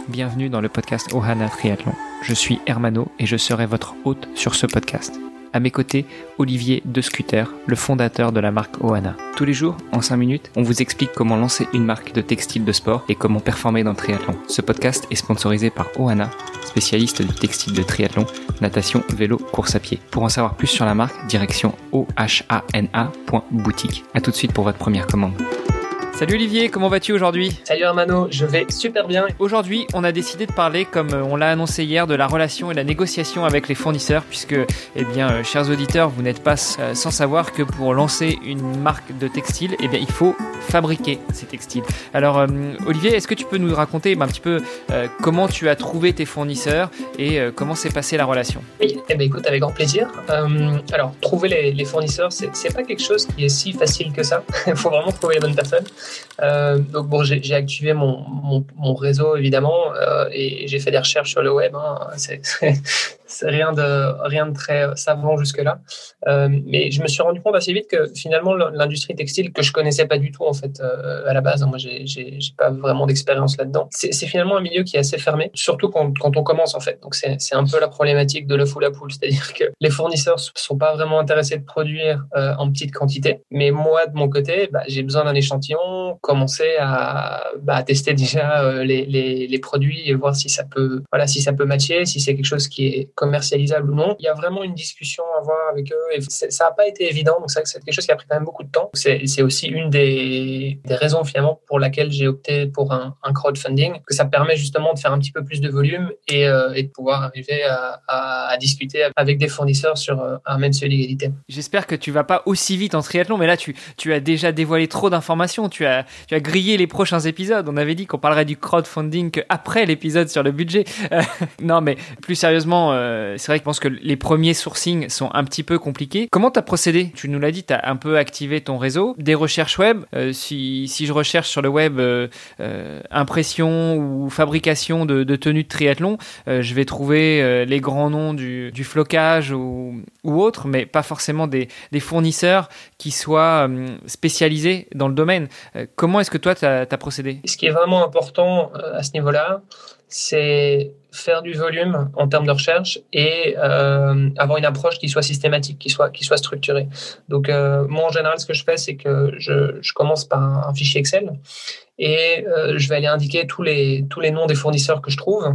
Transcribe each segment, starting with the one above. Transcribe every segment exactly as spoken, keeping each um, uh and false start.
bienvenue dans le podcast Ohana Triathlon. Je suis Hermano et je serai votre hôte sur ce podcast. À mes côtés, Olivier De Scuter, le fondateur de la marque Ohana. Tous les jours, en cinq minutes, on vous explique comment lancer une marque de textile de sport et comment performer dans le triathlon. Ce podcast est sponsorisé par Ohana, spécialiste du textile de triathlon, natation, vélo, course à pied. Pour en savoir plus sur la marque, direction ohana point boutique. À tout de suite pour votre première commande. Salut Olivier, comment vas-tu aujourd'hui ? Salut Hermano, je vais super bien. Aujourd'hui, on a décidé de parler, comme on l'a annoncé hier, de la relation et la négociation avec les fournisseurs, puisque, eh bien, euh, chers auditeurs, vous n'êtes pas euh, sans savoir que pour lancer une marque de textile, eh bien, il faut fabriquer ces textiles. Alors, euh, Olivier, est-ce que tu peux nous raconter bah, un petit peu euh, comment tu as trouvé tes fournisseurs et euh, comment s'est passée la relation ? Oui, eh bien, écoute, avec grand plaisir. Euh, alors, trouver les, les fournisseurs, c'est, c'est pas quelque chose qui est si facile que ça. Il faut vraiment trouver les bonnes personnes. Euh, donc bon, j'ai, j'ai activé mon, mon, mon réseau évidemment euh, et j'ai fait des recherches sur le web. Hein. C'est, c'est, c'est rien de rien de très savant jusque là. Euh, mais je me suis rendu compte assez vite que finalement l'industrie textile que je connaissais pas du tout en fait euh, à la base. Hein, moi, j'ai, j'ai j'ai pas vraiment d'expérience là-dedans. C'est, c'est finalement un milieu qui est assez fermé, surtout quand quand on commence en fait. Donc c'est c'est un peu la problématique de l'œuf ou la poule, c'est-à-dire que les fournisseurs sont pas vraiment intéressés de produire euh, en petite quantité. Mais moi de mon côté, bah, j'ai besoin d'un échantillon, commencer à, bah, à tester déjà euh, les, les, les produits et voir si ça peut, voilà, si ça peut matcher, si c'est quelque chose qui est commercialisable ou non. Il y a vraiment une discussion à avoir avec eux et ça n'a pas été évident. Donc ça, c'est quelque chose qui a pris quand même beaucoup de temps. C'est, c'est aussi une des, des raisons finalement pour laquelle j'ai opté pour un, un crowdfunding, que ça permet justement de faire un petit peu plus de volume et, euh, et de pouvoir arriver à, à, à discuter avec des fournisseurs sur euh, un même seuil d'égalité. J'espère que tu vas pas aussi vite en triathlon, mais là tu, tu as déjà dévoilé trop d'informations. Tu as, tu as grillé les prochains épisodes. On avait dit qu'on parlerait du crowdfunding qu'après l'épisode sur le budget. Euh, non, mais plus sérieusement, euh, c'est vrai que je pense que les premiers sourcings sont un petit peu compliqués. Comment tu as procédé ? Tu nous l'as dit, tu as un peu activé ton réseau. Des recherches web. Euh, si, si je recherche sur le web euh, euh, impression ou fabrication de, de tenues de triathlon, euh, je vais trouver euh, les grands noms du, du flocage ou, ou autres, mais pas forcément des, des fournisseurs qui soient euh, spécialisés dans le domaine. Euh, comment est-ce que toi, tu as procédé ? Ce qui est vraiment important euh, à ce niveau-là, c'est faire du volume en termes de recherche et euh, avoir une approche qui soit systématique, qui soit, qui soit structurée. Donc, euh, moi, en général, ce que je fais, c'est que je, je commence par un, un fichier Excel et euh, je vais aller indiquer tous les, tous les noms des fournisseurs que je trouve.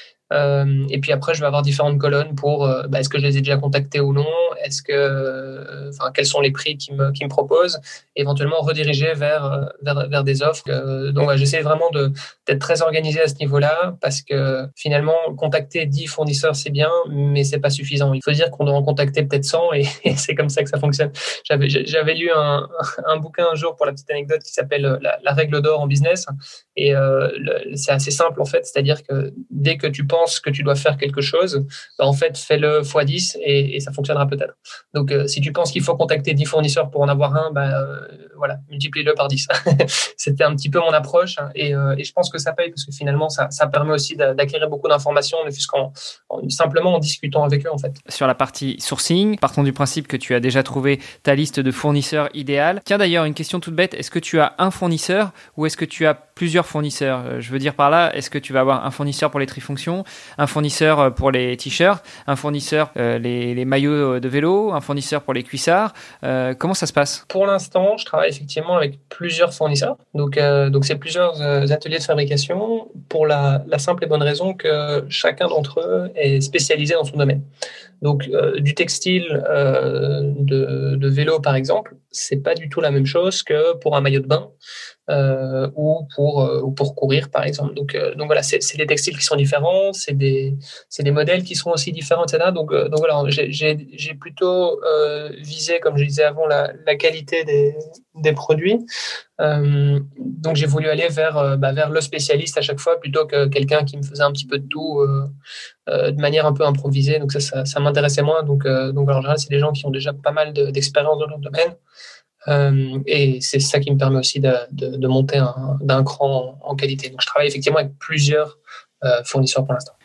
Euh, et puis après, je vais avoir différentes colonnes pour euh, bah, est-ce que je les ai déjà contactés ou non, est-ce que, euh, enfin, quels sont les prix qu'ils me, qu'ils me proposent, et éventuellement rediriger vers, vers, vers des offres. Euh, donc, ouais, j'essaie vraiment de, d'être très organisé à ce niveau-là parce que finalement, contacter dix fournisseurs, c'est bien, mais c'est pas suffisant. Il faut dire qu'on doit en contacter peut-être cent et, et c'est comme ça que ça fonctionne. J'avais, j'avais lu un, un bouquin un jour pour la petite anecdote qui s'appelle La, la règle d'or en business et euh, le, c'est assez simple en fait, c'est-à-dire que dès que tu penses que tu dois faire quelque chose, bah en fait, fais-le fois dix et, et ça fonctionnera peut-être. Donc, euh, si tu penses qu'il faut contacter dix fournisseurs pour en avoir un, bah, euh, voilà, multiplie-le par dix. C'était un petit peu mon approche hein, et, euh, et je pense que ça paye parce que finalement, ça, ça permet aussi d'acquérir beaucoup d'informations, ne fût-ce qu'en en, simplement en discutant avec eux, en fait. Sur la partie sourcing, partons du principe que tu as déjà trouvé ta liste de fournisseurs idéale. Tiens, d'ailleurs, une question toute bête. Est-ce que tu as un fournisseur ou est-ce que tu as plusieurs fournisseurs ? Je veux dire par là, est-ce que tu vas avoir un fournisseur pour les trifonctions, un fournisseur pour les t-shirts, un fournisseur euh, les, les maillots de vélo, un fournisseur pour les cuissards. Euh, comment ça se passe ? Pour l'instant, je travaille effectivement avec plusieurs fournisseurs. Donc, euh, donc c'est plusieurs euh, ateliers de fabrication pour la, la simple et bonne raison que chacun d'entre eux est spécialisé dans son domaine. Donc, euh, du textile euh, de, de vélo, par exemple, c'est pas du tout la même chose que pour un maillot de bain. Euh, ou pour euh, ou pour courir par exemple. Donc euh, donc voilà, c'est c'est des textiles qui sont différents, c'est des c'est des modèles qui sont aussi différents, et cetera. Donc euh, donc voilà, j'ai j'ai j'ai plutôt euh, visé, comme je disais avant, la la qualité des des produits. Euh, donc j'ai voulu aller vers euh, bah, vers le spécialiste à chaque fois plutôt que quelqu'un qui me faisait un petit peu de tout euh, euh, de manière un peu improvisée. Donc ça ça, ça m'intéressait moins. Donc euh, donc en général, c'est des gens qui ont déjà pas mal de, d'expérience dans leur domaine. Euh, et c'est ça qui me permet aussi de, de, de monter un, d'un cran en, en qualité. Donc, je travaille effectivement avec plusieurs euh, fournisseurs pour l'instant.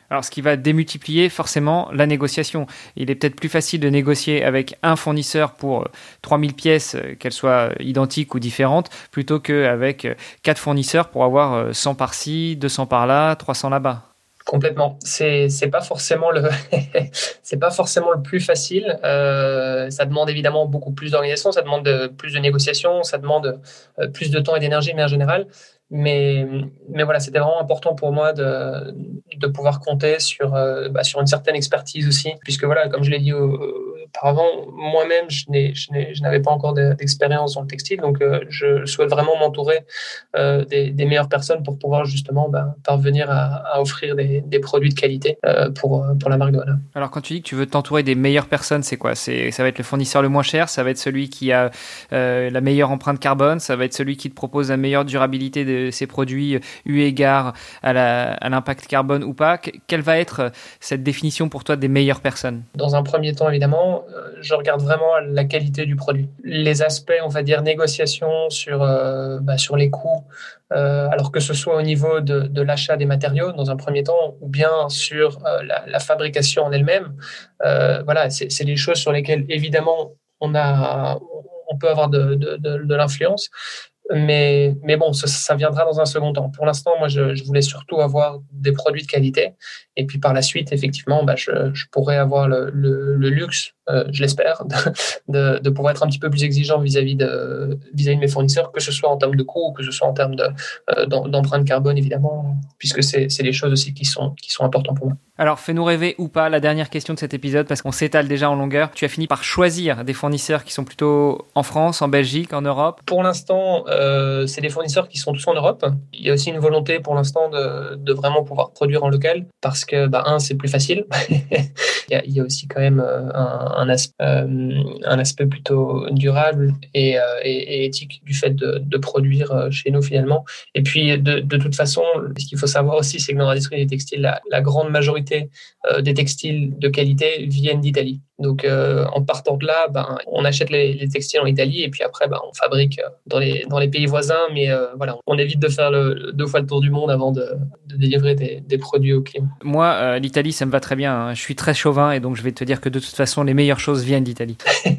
Alors, ce qui va démultiplier forcément la négociation. Il est peut-être plus facile de négocier avec un fournisseur pour trois mille pièces, qu'elles soient identiques ou différentes, plutôt qu'avec quatre fournisseurs pour avoir cent par-ci, deux cents par-là, trois cents là-bas. Complètement. C'est c'est pas forcément le c'est pas forcément le plus facile. Euh, ça demande évidemment beaucoup plus d'organisation, ça demande de, plus de négociations, ça demande euh, plus de temps et d'énergie, mais en général. Mais mais voilà, c'était vraiment important pour moi de de pouvoir compter sur euh, bah, sur une certaine expertise aussi, puisque voilà, comme je l'ai dit au, auparavant, moi-même je n'ai je n'ai je n'avais pas encore de, d'expérience dans le textile, donc euh, je souhaite vraiment m'entourer euh, des des meilleures personnes pour pouvoir justement bah, parvenir à, à offrir des des produits de qualité euh, pour pour la marque d'Oana. Alors quand tu dis que tu veux t'entourer des meilleures personnes, c'est quoi? C'est ça va être le fournisseur le moins cher, ça va être celui qui a euh, la meilleure empreinte carbone, ça va être celui qui te propose la meilleure durabilité de ces produits eu égard à, la, à l'impact carbone ou pas. Quelle va être cette définition pour toi des meilleures personnes? Dans un premier temps, évidemment, je regarde vraiment la qualité du produit. Les aspects, on va dire, négociation sur, euh, bah, sur les coûts, euh, alors que ce soit au niveau de, de l'achat des matériaux, dans un premier temps, ou bien sur euh, la, la fabrication en elle-même. Euh, voilà, c'est, c'est des choses sur lesquelles, évidemment, on, a, on peut avoir de, de, de, de l'influence. Mais, mais bon, ça, ça viendra dans un second temps. Pour l'instant, moi, je, je voulais surtout avoir des produits de qualité. Et puis par la suite, effectivement, bah, je, je pourrais avoir le, le, le luxe, euh, je l'espère, de, de, de pouvoir être un petit peu plus exigeant vis-à-vis de, vis-à-vis de mes fournisseurs, que ce soit en termes de coût ou que ce soit en termes de, euh, d'empreinte carbone, évidemment, puisque c'est, c'est des choses aussi qui sont, qui sont importantes pour moi. Alors, fais-nous rêver ou pas, la dernière question de cet épisode, parce qu'on s'étale déjà en longueur. Tu as fini par choisir des fournisseurs qui sont plutôt en France, en Belgique, en Europe? Pour l'instant, euh, c'est des fournisseurs qui sont tous en Europe. Il y a aussi une volonté pour l'instant de, de vraiment pouvoir produire en local, parce que, bah, un, c'est plus facile. il, y a, il y a aussi quand même un, un, aspect, euh, un aspect plutôt durable et, euh, et, et éthique du fait de, de produire chez nous finalement. Et puis, de, de toute façon, ce qu'il faut savoir aussi, c'est que dans l'industrie des textiles, la, la grande majorité des textiles de qualité viennent d'Italie. Donc, euh, en partant de là, ben, on achète les, les textiles en Italie et puis après, ben, on fabrique dans les, dans les pays voisins. Mais euh, voilà, on évite de faire le, deux fois le tour du monde avant de, de délivrer des, des produits aux clients. Moi, euh, l'Italie, ça me va très bien. Hein. Je suis très chauvin et donc je vais te dire que de toute façon, les meilleures choses viennent d'Italie.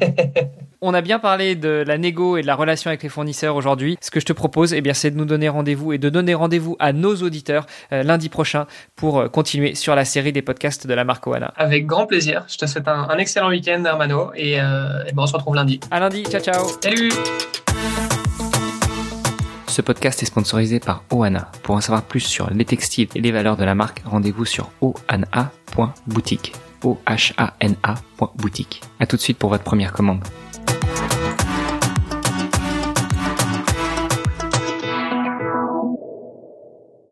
On a bien parlé de la négo et de la relation avec les fournisseurs aujourd'hui. Ce que je te propose, eh bien, c'est de nous donner rendez-vous et de donner rendez-vous à nos auditeurs euh, lundi prochain pour euh, continuer sur la série des podcasts de la marque Oana. Avec grand plaisir. Je te souhaite un, un excellent week-end, Hermano, et, euh, et ben on se retrouve lundi. À lundi. Ciao, ciao. Salut. Ce podcast est sponsorisé par Oana. Pour en savoir plus sur les textiles et les valeurs de la marque, rendez-vous sur oana point boutique. O H A N A point boutique. À tout de suite pour votre première commande.